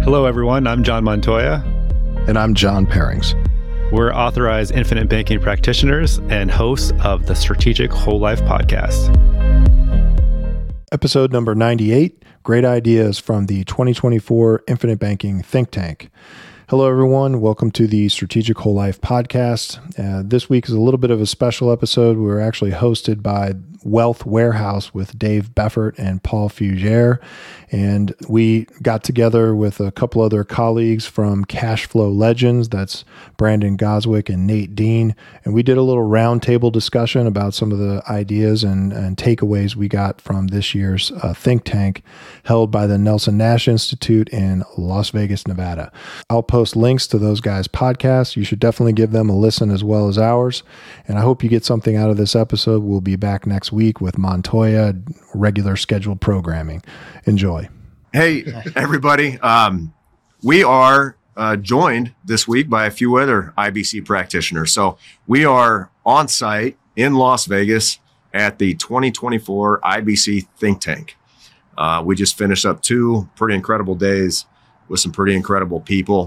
Hello, everyone. I'm John Montoya. And I'm John Pairings. We're authorized infinite banking practitioners and hosts of the Strategic Whole Life podcast. Episode number 98, Great Ideas from the 2024 Infinite Banking Think Tank. Hello, everyone. Welcome to the Strategic Whole Life podcast. This week is a little bit of a special episode. We're actually hosted by Wealth Warehouse with Dave Beffert and Paul Fugere. And we got together with a couple other colleagues from Cash Flow Legends. That's Brandon Goswick and Nate Dean. And we did a little roundtable discussion about some of the ideas and takeaways we got from this year's think tank held by the Nelson Nash Institute in Las Vegas, Nevada. I'll post links to those guys' podcasts. You should definitely give them a listen as well as ours. And I hope you get something out of this episode. We'll be back next week with Montoya, regular scheduled programming. Enjoy. Hey, everybody. We are joined this week by a few other IBC practitioners. So we are on site in Las Vegas at the 2024 IBC Think Tank. We just finished up 2 pretty incredible days with some pretty incredible people.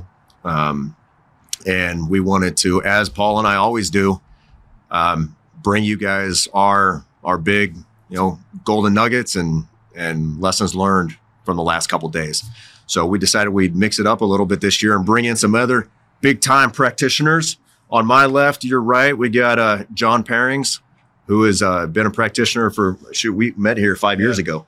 And we wanted to, as Paul and I always do, bring you guys our big, golden nuggets and lessons learned from the last couple of days. So we decided we'd mix it up a little bit this year and bring in some other big time practitioners. On my left, your right, we got John Pairings, who has been a practitioner we met here 5 years ago.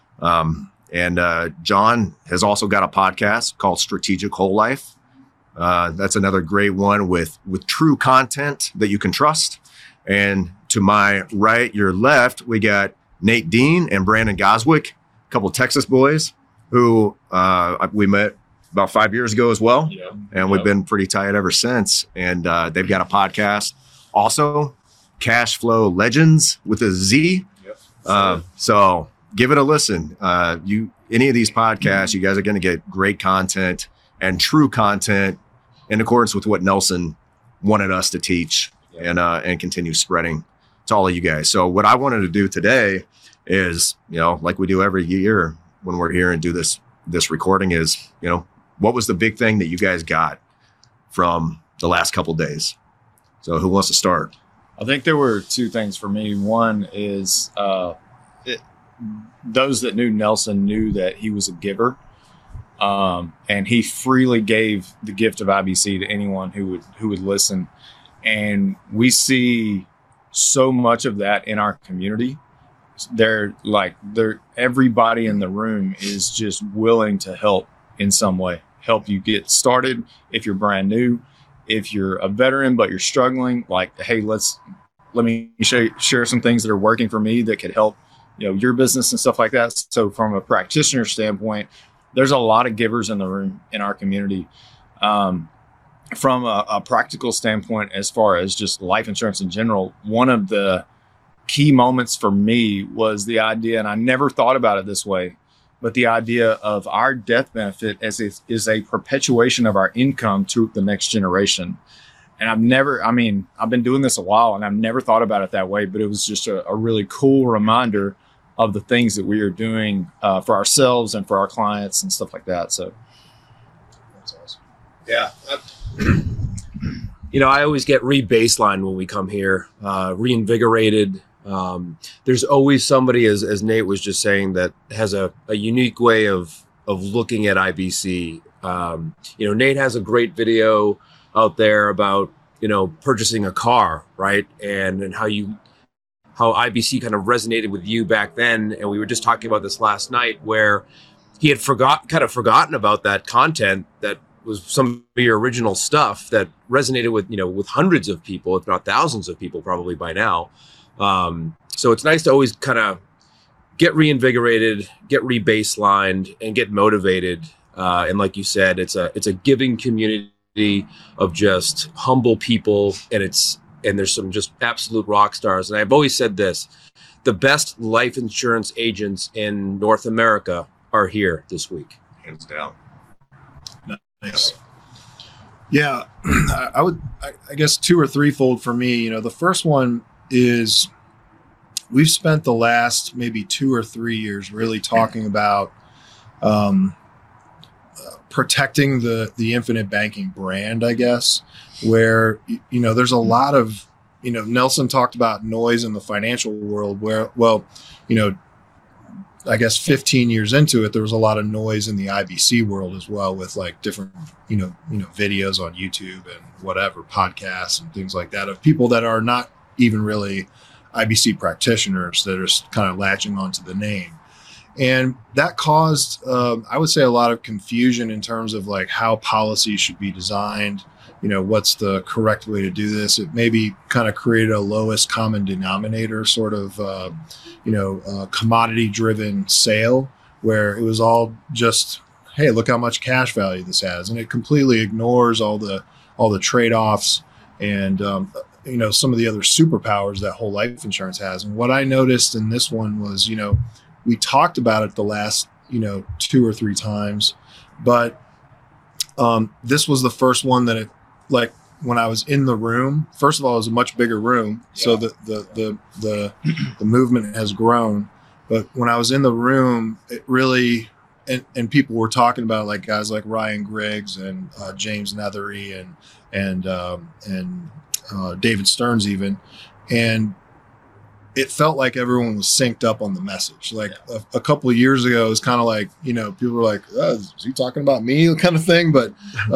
And John has also got a podcast called Strategic Whole Life. That's another great one with true content that you can trust. And to my right, your left, we got Nate Dean and Brandon Goswick, a couple of Texas boys who we met about 5 years ago as well. Yeah. And we've been pretty tight ever since. And they've got a podcast also, Cash Flow Legends with a Z. Yep. So give it a listen. Any of these podcasts, you guys are going to get great content and true content in accordance with what Nelson wanted us to teach and continue spreading to all of you guys. So what I wanted to do today is, like we do every year when we're here and do this recording is, what was the big thing that you guys got from the last couple of days? So who wants to start? I think there were 2 things for me. One is those that knew Nelson knew that he was a giver. And he freely gave the gift of IBC to anyone who would listen. And we see so much of that in our community. Everybody in the room is just willing to help in some way, help you get started. If you're brand new, if you're a veteran, but you're struggling, hey, let me share some things that are working for me that could help, your business and stuff like that. So from a practitioner standpoint, there's a lot of givers in the room in our community. From a practical standpoint, as far as just life insurance in general, one of the key moments for me was the idea, and I never thought about it this way, but the idea of our death benefit is a perpetuation of our income to the next generation. And I've been doing this a while and I've never thought about it that way, but it was just a really cool reminder of the things that we are doing for ourselves and for our clients and stuff like that. So that's awesome. Yeah. I always get re-baseline when we come here, reinvigorated. There's always somebody, as Nate was just saying, that has a unique way of looking at IBC. Nate has a great video out there about, purchasing a car, right? And how IBC kind of resonated with you back then. And we were just talking about this last night where he had forgotten about that content that was some of your original stuff that resonated with hundreds of people, if not thousands of people probably by now. So it's nice to always kind of get reinvigorated, get re-baselined, and get motivated. And like you said, it's a giving community of just humble people, and there's some just absolute rock stars. And I've always said this: the best life insurance agents in North America are here this week. Hands down. Nice. Yeah, I guess 2 or 3-fold for me. The first one is we've spent the last maybe 2 or 3 years really talking about protecting the Infinite Banking brand, I guess, where, there's a lot of, Nelson talked about noise in the financial world where, I guess 15 years into it, there was a lot of noise in the IBC world as well, with like different, videos on YouTube and whatever, podcasts and things like that, of people that are not even really IBC practitioners that are kind of latching onto the name. And that caused, I would say, a lot of confusion in terms of like how policy should be designed. What's the correct way to do this? It maybe kind of created a lowest common denominator sort of, commodity driven sale, where it was all just, hey, look how much cash value this has. And it completely ignores all the trade-offs and, some of the other superpowers that whole life insurance has. And what I noticed in this one was, we talked about it the last, 2 or 3 times, but this was the first one that like when I was in the room, first of all, it was a much bigger room. Yeah. So the movement has grown. But when I was in the room, it really, and people were talking about, like guys like Ryan Griggs and James Nethery and David Stearns even. And it felt like everyone was synced up on the message. Like a couple of years ago, it was kind of like, people were like, oh, is he talking about me kind of thing? But,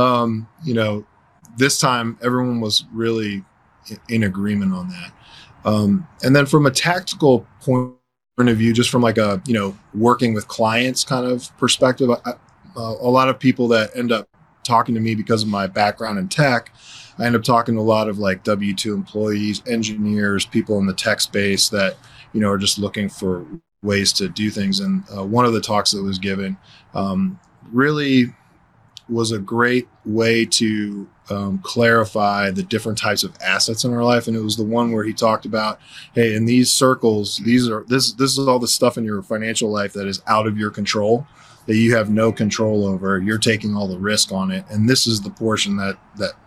this time everyone was really in agreement on that. And then from a tactical point of view, just from like a, working with clients kind of perspective, a lot of people that end up talking to me because of my background in tech, I end up talking to a lot of like W-2 employees, engineers, people in the tech space that, are just looking for ways to do things. And one of the talks that was given really was a great way to clarify the different types of assets in our life. And it was the one where he talked about, hey, in these circles, this is all the stuff in your financial life that is out of your control, that you have no control over. You're taking all the risk on it. And this is the portion that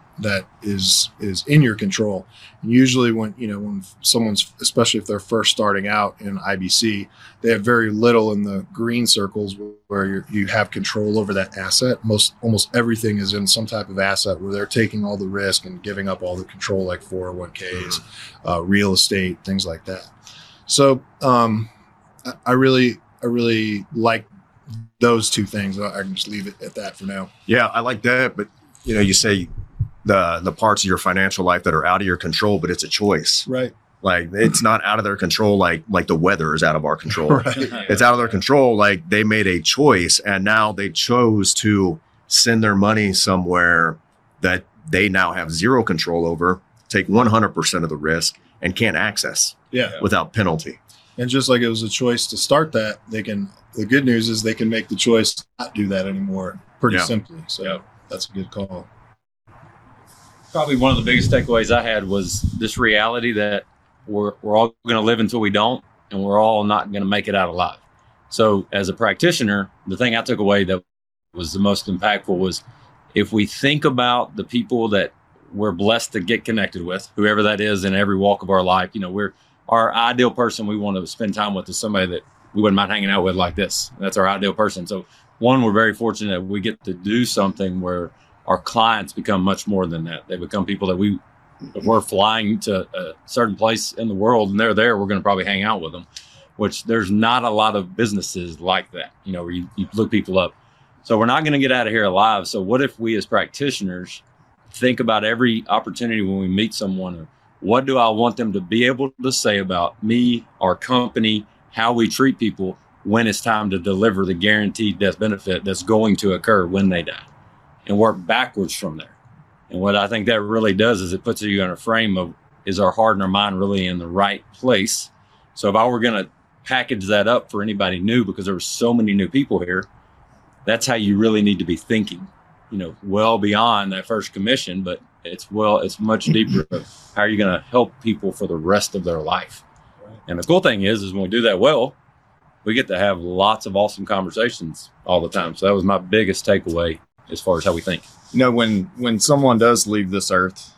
is in your control. And usually when someone's, especially if they're first starting out in IBC, they have very little in the green circles where you have control over that asset. Almost everything is in some type of asset where they're taking all the risk and giving up all the control, like 401ks, real estate, things like that. So I really like those two things. I can just leave it at that for now. Yeah, I like that. But you say the parts of your financial life that are out of your control, but it's a choice, right? Like it's not out of their control. Like the weather is out of our control. Right. It's out of their control. Like they made a choice, and now they chose to send their money somewhere that they now have zero control over, take 100% of the risk, and can't access without penalty. And just like it was a choice to start that, the good news is they can make the choice to not do that anymore pretty simply. So that's a good call. Probably one of the biggest takeaways I had was this reality that we're all going to live until we don't, and we're all not going to make it out alive. So as a practitioner, the thing I took away that was the most impactful was, if we think about the people that we're blessed to get connected with, whoever that is in every walk of our life, our ideal person we want to spend time with is somebody that we wouldn't mind hanging out with like this. That's our ideal person. So one, we're very fortunate that we get to do something where our clients become much more than that. They become people that if we're flying to a certain place in the world and they're there, we're going to probably hang out with them, which there's not a lot of businesses like that, where you look people up. So we're not going to get out of here alive. So what if we as practitioners think about every opportunity when we meet someone, or what do I want them to be able to say about me, our company, how we treat people when it's time to deliver the guaranteed death benefit that's going to occur when they die, and work backwards from there. And what I think that really does is it puts you in a frame of, is our heart and our mind really in the right place? So if I were going to package that up for anybody new, because there were so many new people here, that's how you really need to be thinking, well beyond that first commission, but it's much deeper of how are you going to help people for the rest of their life. And the cool thing is when we do that well, we get to have lots of awesome conversations all the time. So that was my biggest takeaway as far as how we think. When someone does leave this earth,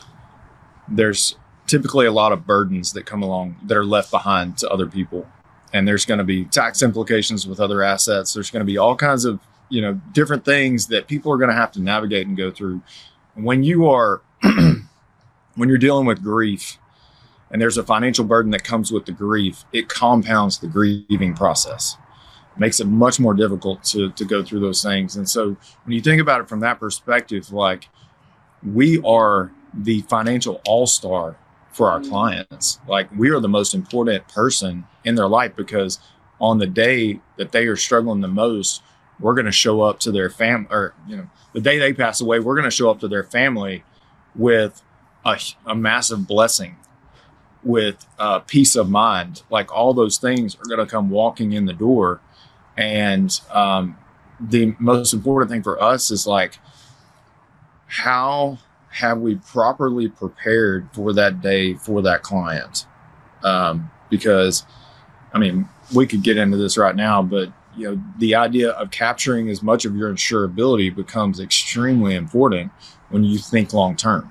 there's typically a lot of burdens that come along that are left behind to other people. and there's going to be tax implications with other assets. There's going to be all kinds of, different things that people are going to have to navigate and go through. When you are, when you're dealing with grief, and there's a financial burden that comes with the grief, it compounds the grieving process. It makes it much more difficult to go through those things. And so when you think about it from that perspective, like, we are the financial all-star for our clients. Like, we are the most important person in their life, because on the day that they are struggling the most, we're going to show up to their family, or, the day they pass away, we're going to show up to their family with a massive blessing, with peace of mind. Like, all those things are going to come walking in the door. And the most important thing for us is, like, how have we properly prepared for that day for that client? Because, we could get into this right now, but the idea of capturing as much of your insurability becomes extremely important when you think long term.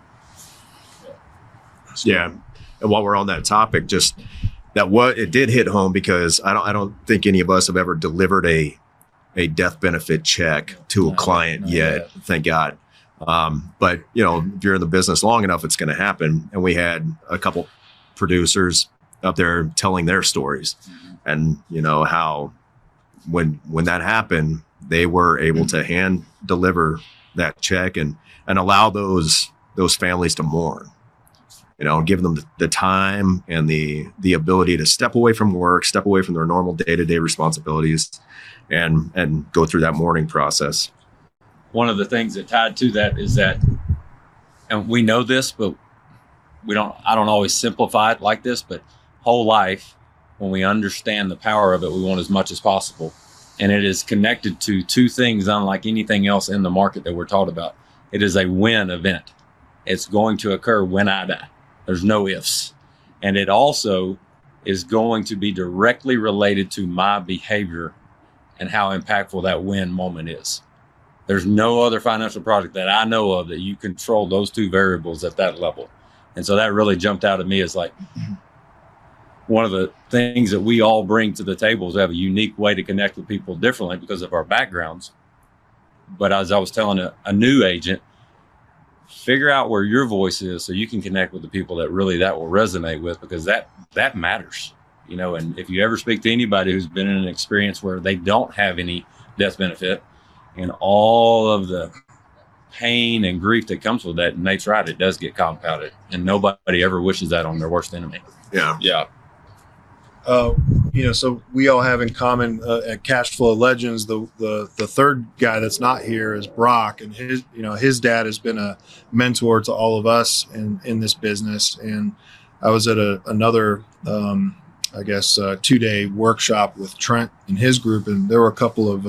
Yeah. And while we're on that topic, just that it did hit home, because I don't think any of us have ever delivered a death benefit check to a client yet. Thank God. But if you're in the business long enough, it's going to happen. And we had a couple producers up there telling their stories, and how when that happened, they were able to hand deliver that check and allow those families to mourn. Give them the time and the ability to step away from work, step away from their normal day-to-day responsibilities, and go through that mourning process. One of the things that tied to that is that, and we know this, but I don't always simplify it like this, but whole life, when we understand the power of it, we want as much as possible. And it is connected to two things unlike anything else in the market that we're taught about. It is a when event. It's going to occur when I die. There's no ifs. And it also is going to be directly related to my behavior and how impactful that when moment is. There's no other financial product that I know of that you control those two variables at that level. And so that really jumped out at me as, like, one of the things that we all bring to the table is we have a unique way to connect with people differently because of our backgrounds. But as I was telling a new agent, figure out where your voice is so you can connect with the people that will resonate with, because that matters, and if you ever speak to anybody who's been in an experience where they don't have any death benefit and all of the pain and grief that comes with that, and Nate's right, it does get compounded, and nobody ever wishes that on their worst enemy. Yeah. So we all have in common at Cash Flow Legends, the third guy that's not here is Brock, and his dad has been a mentor to all of us in this business. And I was at another 2-day workshop with Trent and his group, and there were a couple of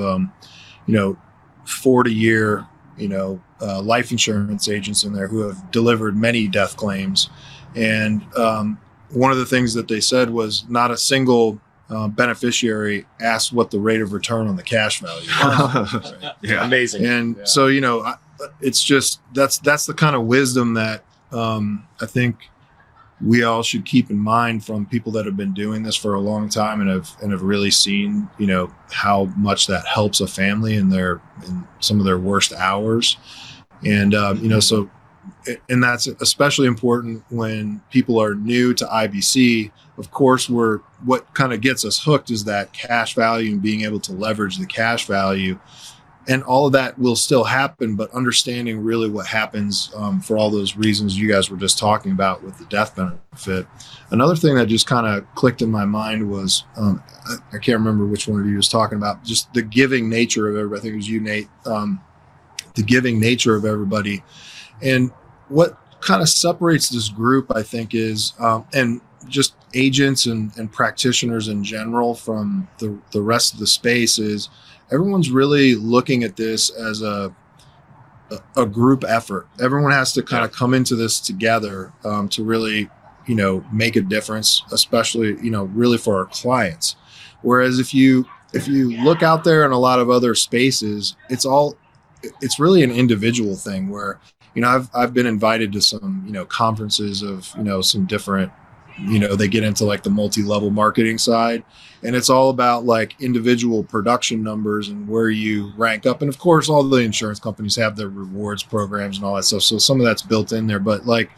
40-year life insurance agents in there who have delivered many death claims. And one of the things that they said was not a single beneficiary asked what the rate of return on the cash value was. Right? Yeah. Amazing. And so, it's just, that's the kind of wisdom that I think we all should keep in mind from people that have been doing this for a long time and have really seen, how much that helps a family in some of their worst hours. And, and that's especially important when people are new to IBC. Of course, what kind of gets us hooked is that cash value and being able to leverage the cash value. And all of that will still happen, but understanding really what happens for all those reasons you guys were just talking about with the death benefit. Another thing that just kind of clicked in my mind was, I can't remember which one of you was talking about, just the giving nature of everybody. I think it was you, Nate, the giving nature of everybody. And what kind of separates this group, I think, is, and just agents and practitioners in general from the rest of the space, is everyone's really looking at this as a group effort. Everyone has to kind of come into this together to really, make a difference, especially, really for our clients. Whereas if you look out there in a lot of other spaces, it's really an individual thing where, I've been invited to some, conferences of, some different they get into like the multi-level marketing side, and it's all about like individual production numbers and where you rank up. And of course, all the insurance companies have their rewards programs and all that stuff. So some of that's built in there, but like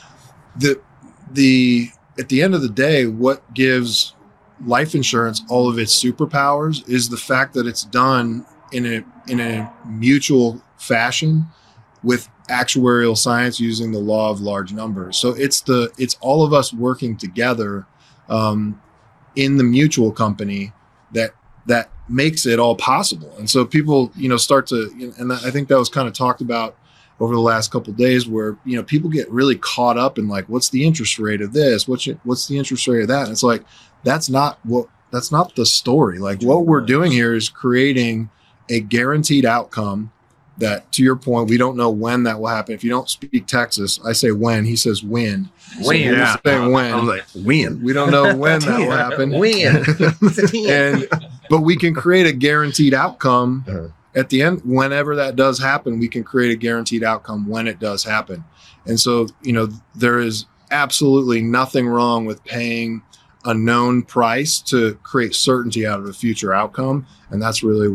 the at the end of the day, what gives life insurance all of its superpowers is the fact that it's done in a mutual fashion with actuarial science using the law of large numbers. So it's all of us working together in the mutual company that makes it all possible. And so people, start to, and I think that was kind of talked about over the last couple of days, where people get really caught up in like, what's the interest rate of this? What's the interest rate of that? And it's like, that's not the story. Like what we're doing here is creating a guaranteed outcome that, to your point, we don't know when that will happen. If you don't speak Texas, I say when, he says when. When, yeah. When. I was like, when? We don't know when that will happen. When? But we can create a guaranteed outcome at the end. Whenever that does happen, we can create a guaranteed outcome when it does happen. And so, there is absolutely nothing wrong with paying a known price to create certainty out of a future outcome. And that's really,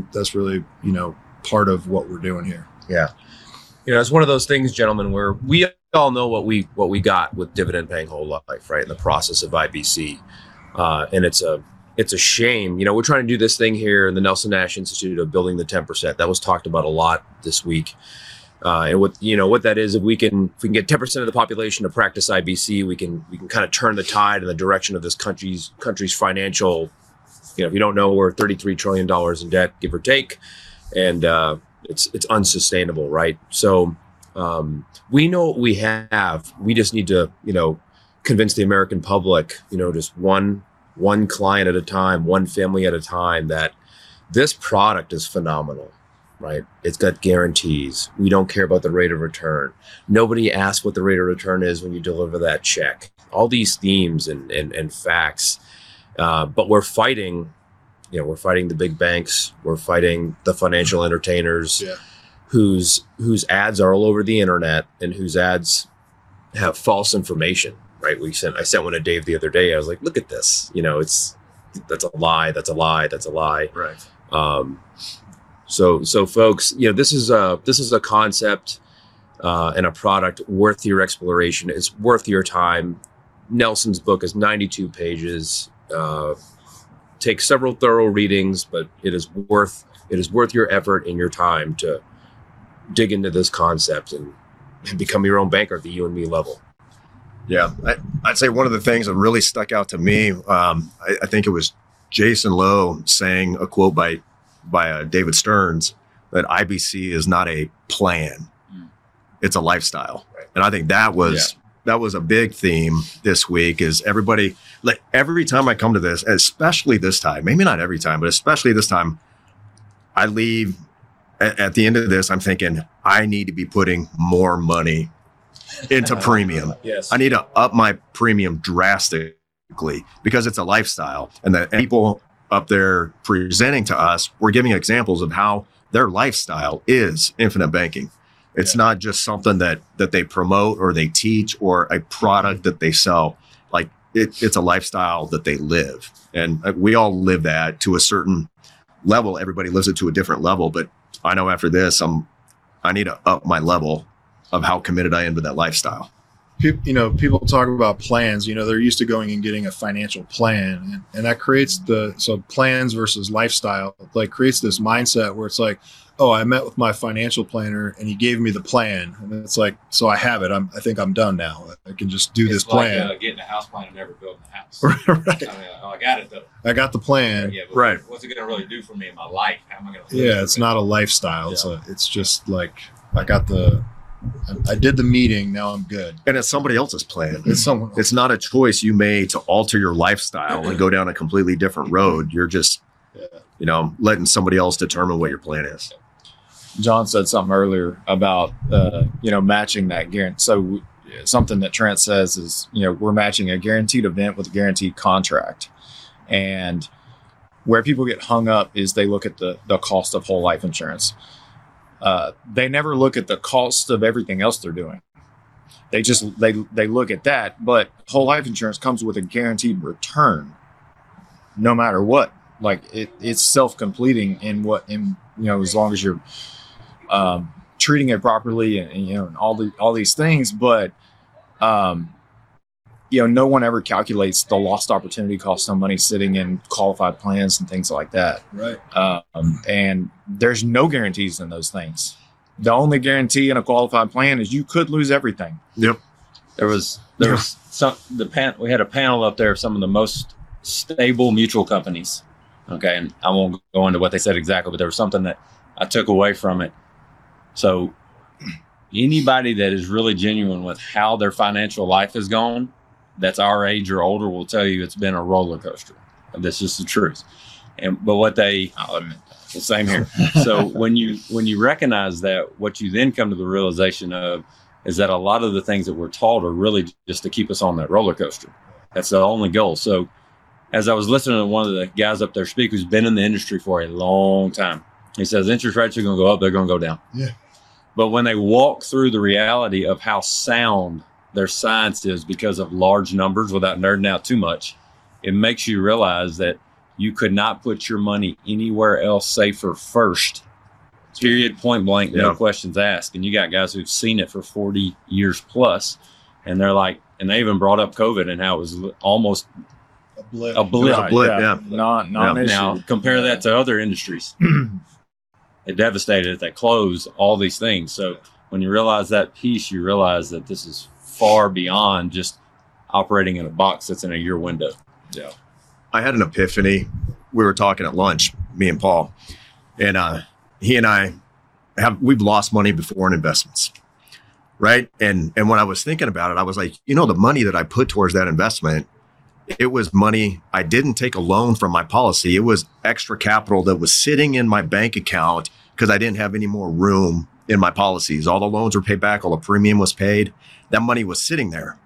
part of what we're doing here. Yeah. It's one of those things, gentlemen, where we all know what we got with dividend paying whole life, right? In the process of IBC. And it's a shame. We're trying to do this thing here in the Nelson Nash Institute of building the 10%. That was talked about a lot this week. And what that is, if we can get 10% of the population to practice IBC, we can kind of turn the tide in the direction of this country's financial. If you don't know, we're $33 trillion in debt, give or take, and it's unsustainable, right? So we know what we have. We just need to convince the American public, just one client at a time, one family at a time, that this product is phenomenal. Right. It's got guarantees. We don't care about the rate of return. Nobody asks what the rate of return is when you deliver that check. All these themes and facts. But we're fighting, we're fighting the big banks. We're fighting the financial entertainers whose ads are all over the internet and whose ads have false information. Right. I sent one to Dave the other day. I was like, look at this. That's a lie. That's a lie. That's a lie. Right. So folks, this is a concept and a product worth your exploration. It's worth your time. Nelson's book is 92 pages. Takes several thorough readings, but it is worth your effort and your time to dig into this concept and become your own banker at the you and me level. Yeah, I'd say one of the things that really stuck out to me, I think it was Jason Lowe saying a quote by David Stearns, that IBC is not a plan, it's a lifestyle. Right. And I think that was a big theme this week. Is everybody, like, every time I come to this, especially this time, maybe not every time, but especially this time, I leave at the end of this, I'm thinking I need to be putting more money into premium. Yes. I need to up my premium drastically because it's a lifestyle, and that people up there presenting to us, we're giving examples of how their lifestyle is infinite banking. It's not just something that they promote or they teach or a product that they sell. Like it's a lifestyle that they live. And we all live that to a certain level. Everybody lives it to a different level. But I know after this, I need to up my level of how committed I am to that lifestyle. People talk about plans, they're used to going and getting a financial plan, and that creates so plans versus lifestyle, like creates this mindset where it's like, oh, I met with my financial planner and he gave me the plan. And it's like, so I have it. I think I'm done now. I can just do this plan. Like getting a house plan and never building a house. Right. I got it though. I got the plan. Yeah, but right. What's it going to really do for me in my life? How am I going to? Yeah, it's not a lifestyle. Yeah. It's just like, I did the meeting. Now I'm good. And it's somebody else's plan. It's someone else. It's not a choice you made to alter your lifestyle and go down a completely different road. You're just, letting somebody else determine what your plan is. John said something earlier about, matching that guarantee. So something that Trent says is, we're matching a guaranteed event with a guaranteed contract. And where people get hung up is they look at the cost of whole life insurance. They never look at the cost of everything else they're doing. They just they look at that, but whole life insurance comes with a guaranteed return, no matter what. Like it's self-completing as long as you're treating it properly and all these things. But no one ever calculates the lost opportunity cost of money sitting in qualified plans and things like that. Right. And there's no guarantees in those things. The only guarantee in a qualified plan is you could lose everything. Yep. There was we had a panel up there of some of the most stable mutual companies. Okay. And I won't go into what they said exactly, but there was something that I took away from it. So anybody that is really genuine with how their financial life has gone, that's our age or older, will tell you it's been a roller coaster. That's just the truth. But what I'll admit that. Same here. So when you recognize that, what you then come to the realization of is that a lot of the things that we're taught are really just to keep us on that roller coaster. That's the only goal. So as I was listening to one of the guys up there speak, who's been in the industry for a long time, he says interest rates are going to go up, they're going to go down. Yeah. But when they walk through the reality of how sound their science is because of large numbers, without nerding out too much, it makes you realize that you could not put your money anywhere else safer first. Period, point blank, no questions asked. And you got guys who've seen it for 40 years plus, and they're like, and they even brought up COVID and how it was almost a blip. Yeah. Non-issue. Now compare that to other industries. It devastated it. They closed all these things. So when you realize that piece, you realize that this is far beyond just operating in a box that's in a year window. Yeah. I had an epiphany. We were talking at lunch, me and Paul, and he and I we've lost money before in investments, right? And when I was thinking about it, I was like, the money that I put towards that investment, it was money. I didn't take a loan from my policy. It was extra capital that was sitting in my bank account because I didn't have any more room in my policies. All the loans were paid back. All the premium was paid. That money was sitting there.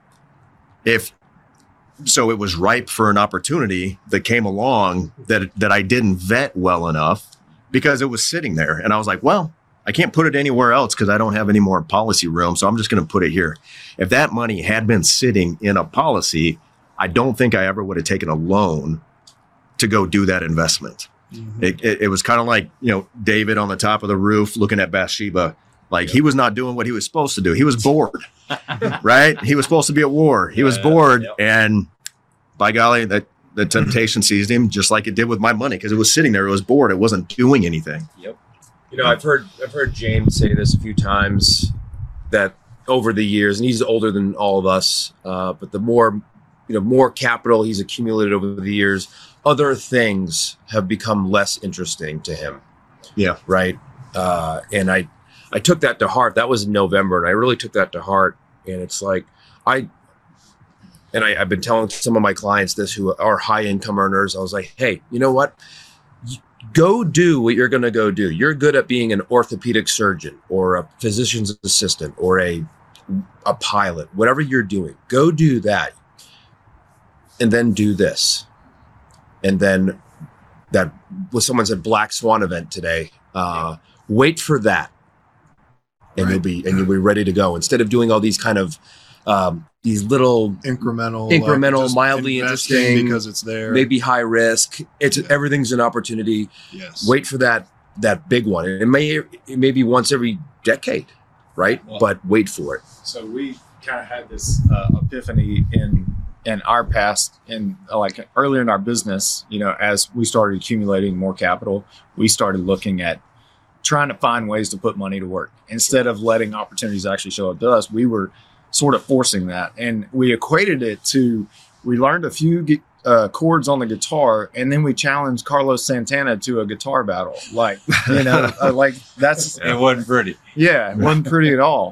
So it was ripe for an opportunity that came along that I didn't vet well enough because it was sitting there. And I was like, well, I can't put it anywhere else because I don't have any more policy room. So I'm just going to put it here. If that money had been sitting in a policy, I don't think I ever would have taken a loan to go do that investment. Mm-hmm. It was kind of like, David on the top of the roof looking at Bathsheba. Like he was not doing what he was supposed to do. He was bored, right? He was supposed to be at war. He was bored. Yep. And by golly, the temptation seized him just like it did with my money because it was sitting there. It was bored. It wasn't doing anything. Yep. I've heard James say this a few times that over the years, and he's older than all of us, but the more capital he's accumulated over the years, other things have become less interesting to him. Yeah. Right. And I took that to heart. That was in November, and I really took that to heart. And it's like I've been telling some of my clients this who are high income earners. I was like, hey, you know what? Go do what you're going to go do. You're good at being an orthopedic surgeon or a physician's assistant or a pilot, whatever you're doing. Go do that, and then do this, and then that was someone said black swan event today. Wait for that. And you'll be ready to go instead of doing all these kind of these little incremental, mildly interesting because it's there, maybe high risk. Everything's an opportunity. Yes. Wait for that big one. And it may be once every decade, right? Well, but wait for it. So we kind of had this epiphany in our past, and like earlier in our business, as we started accumulating more capital, we started looking at trying to find ways to put money to work instead of letting opportunities actually show up to us. We were sort of forcing that, and we equated it to, we learned a few chords on the guitar, and then we challenged Carlos Santana to a guitar battle. Like, like that's, it wasn't pretty. Yeah. It wasn't pretty at all.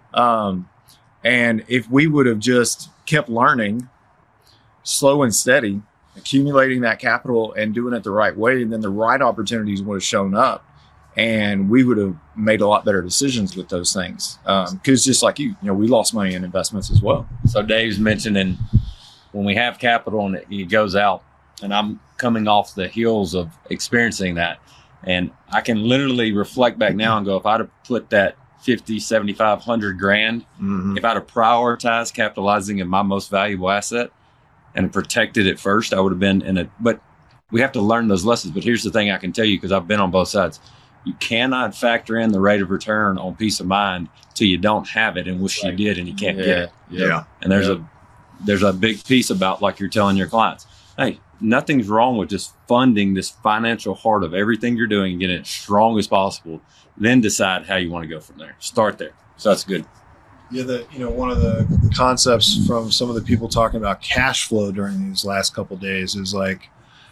And if we would have just kept learning slow and steady, accumulating that capital and doing it the right way, then the right opportunities would have shown up. And we would have made a lot better decisions with those things. Because just like we lost money in investments as well. So Dave's mentioning when we have capital and it goes out, and I'm coming off the heels of experiencing that. And I can literally reflect back now and go, if I'd have put that 50, 75, 100 grand. Mhm. If I'd have prioritized capitalizing in my most valuable asset and protected it first, I would have been in it. But we have to learn those lessons. But here's the thing I can tell you, because I've been on both sides. You cannot factor in the rate of return on peace of mind till you don't have it and wish you did and you can't get it. Yeah. And there's a big piece about, like you're telling your clients, hey, nothing's wrong with just funding this financial heart of everything you're doing and getting it as strong as possible. Then decide how you want to go from there. Start there. So that's good. Yeah, one of the concepts from some of the people talking about cash flow during these last couple of days is like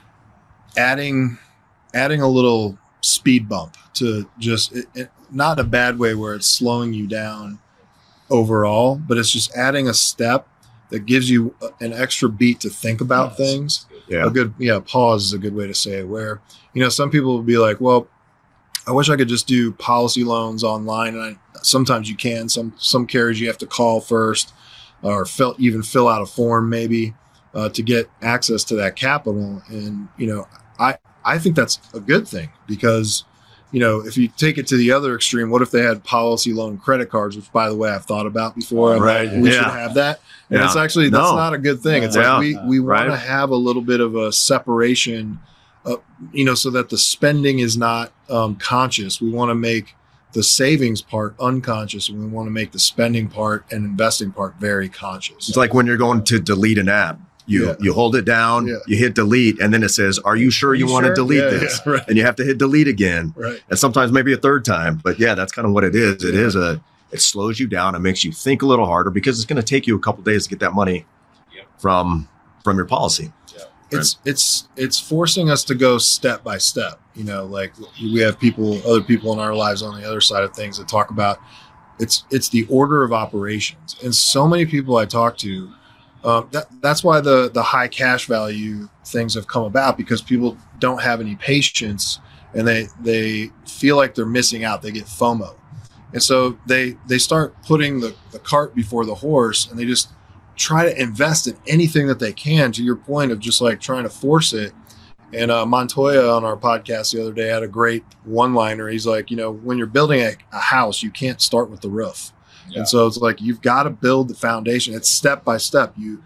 adding a little speed bump to just not in a bad way where it's slowing you down overall, but it's just adding a step that gives you an extra beat to think about things. Yeah. Pause is a good way to say it, where, some people will be like, well, I wish I could just do policy loans online. And sometimes you can, some carriers you have to call first or fill out a form maybe to get access to that capital. And, I think that's a good thing because, if you take it to the other extreme, what if they had policy loan credit cards, which by the way, I've thought about before. Right. We should have that. And it's actually, that's not a good thing. It's like we want to have a little bit of a separation, so that the spending is not conscious. We want to make the savings part unconscious, and we want to make the spending part and investing part very conscious. It's like when you're going to delete an app. You hold it down, you hit delete, and then it says, are you sure you want to delete this? Yeah, right. And you have to hit delete again. Right. And sometimes maybe a third time. But yeah, that's kind of what it is. It slows you down. It makes you think a little harder because it's going to take you a couple days to get that money from your policy. Yeah. It's forcing us to go step by step. Like we have other people in our lives on the other side of things that talk about it's the order of operations. And so many people I talk to, that's why the high cash value things have come about, because people don't have any patience and they feel like they're missing out. They get FOMO. And so they start putting the cart before the horse, and they just try to invest in anything that they can, to your point of just like trying to force it. And Montoya on our podcast the other day had a great one-liner. He's like, when you're building a house, you can't start with the roof. Yeah. And so it's like, you've got to build the foundation. It's step by step. You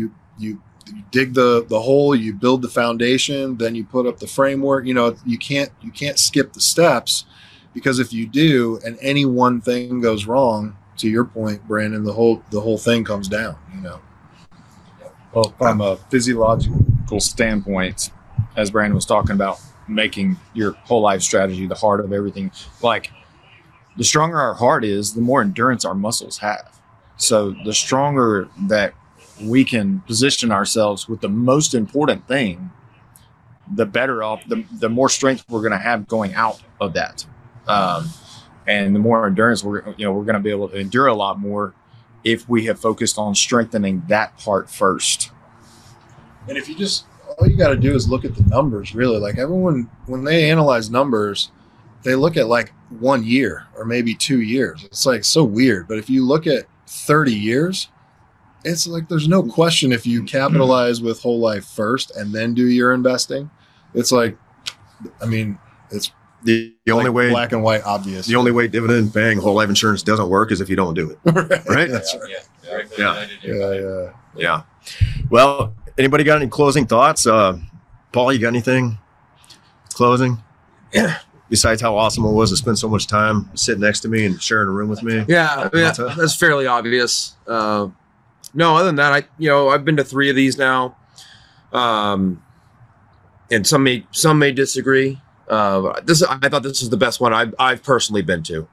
dig the hole, you build the foundation, then you put up the framework. You can't skip the steps, because if you do, and any one thing goes wrong, to your point, Brandon, the whole thing comes down, Well, from a physiological standpoint, as Brandon was talking about, making your whole life strategy the heart of everything, like the stronger our heart is, the more endurance our muscles have. So the stronger that we can position ourselves with the most important thing, the better off, the more strength we're going to have going out of that. And the more endurance we're going to be able to endure a lot more if we have focused on strengthening that part first. And if all you got to do is look at the numbers, really. Like everyone, when they analyze numbers, they look at like 1 year or maybe 2 years. It's like so weird. But if you look at 30 years, it's like there's no question if you capitalize with whole life first and then do your investing. It's like, it's the only way, black and white, obvious. The only way dividend paying whole life insurance doesn't work is if you don't do it. Right? That's right. Yeah. Well, anybody got any closing thoughts? Paul, you got anything closing? Besides how awesome it was to spend so much time sitting next to me and sharing a room with me. Yeah, that's fairly obvious. No, other than that, I've been to 3 of these now, and some may disagree. I thought this is the best one I've personally been to,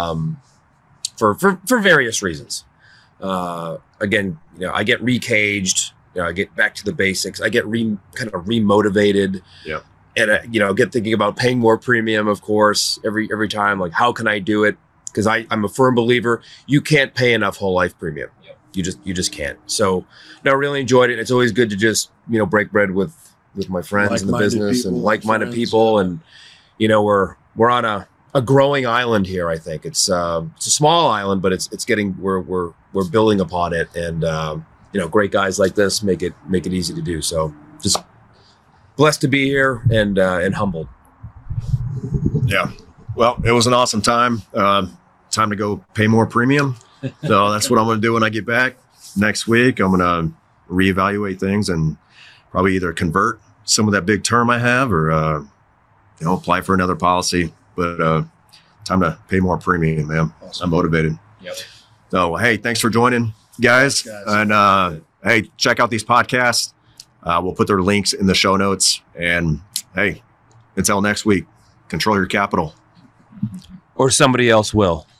for various reasons. Again, I get recaged. I get back to the basics. I get kind of remotivated. Yeah. And get thinking about paying more premium, of course, every time. Like, how can I do it? Because I'm a firm believer you can't pay enough whole life premium. Yep. You just can't. So, I really enjoyed it. It's always good to just break bread with my friends in the business and like-minded people. And we're on a growing island here. I think it's a small island, but it's getting we're building upon it. And great guys like this make it easy to do. So just blessed to be here and humbled. Yeah. Well, it was an awesome time. time to go pay more premium. So that's what I'm going to do when I get back next week. I'm going to reevaluate things and probably either convert some of that big term I have or, apply for another policy. But time to pay more premium, man. Awesome. I'm motivated. Yep. So, hey, thanks for joining, guys. And hey, check out these podcasts. We'll put their links in the show notes. And hey, until next week, control your capital. Or somebody else will.